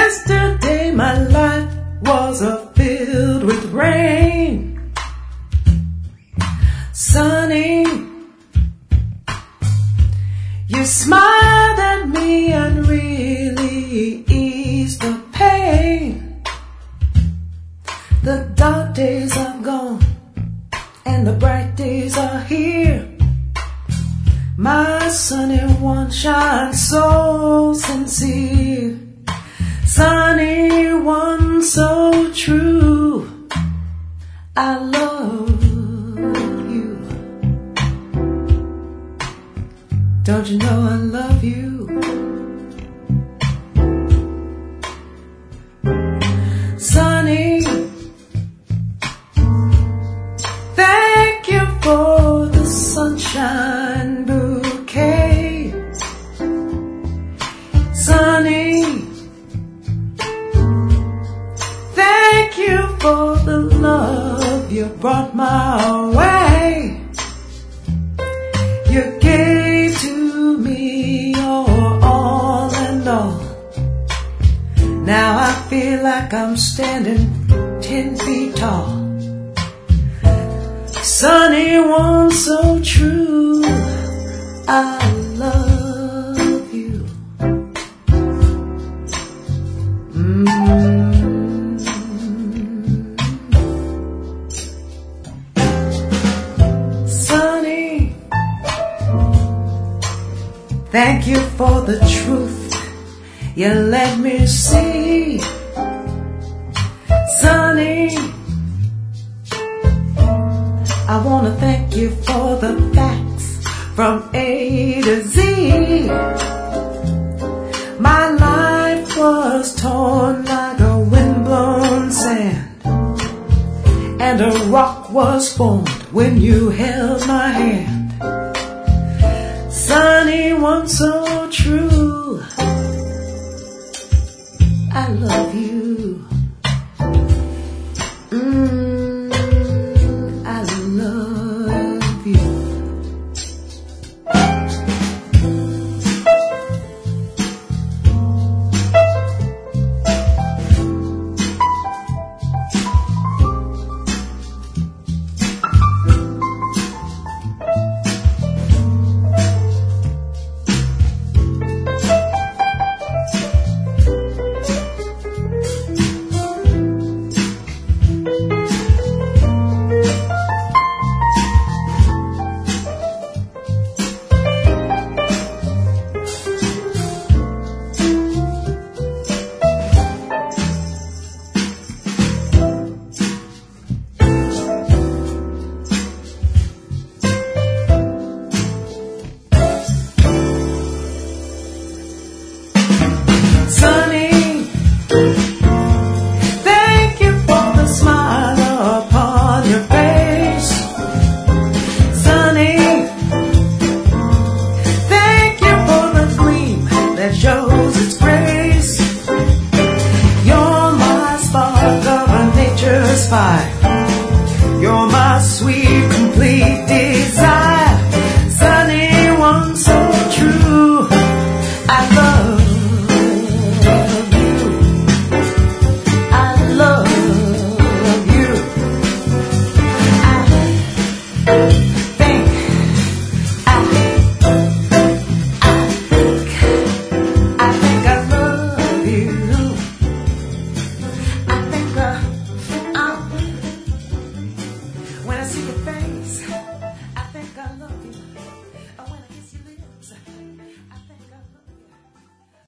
Yesterday my life was filled with rain. Sunny, you smiled at me and really eased the pain. The dark days are gone and the bright days are here. My sunny one shines so sincere. Sunny one so true. I love you. Don't you know I love you? Sunny, thank you for the sunshine bouquet. Sunny, thank you for the love you brought my way. You gave to me your all and all. Now I feel like I'm standing 10 feet tall. Sunny one so true. I love you. Sunny, thank you for the truth you let me see. Sunny, I wanna thank you for the facts from A to Z. My life was torn like a windblown sand, and a rock was formed when you held my hand. Sunny one so true. I love you. I love you. Sunny, thank you for the smile upon your face. Sunny, thank you for the gleam that shows its grace. You're my spark of nature's fire. You're my sweet, complete desire. Sunny one so true. I love when I see your face.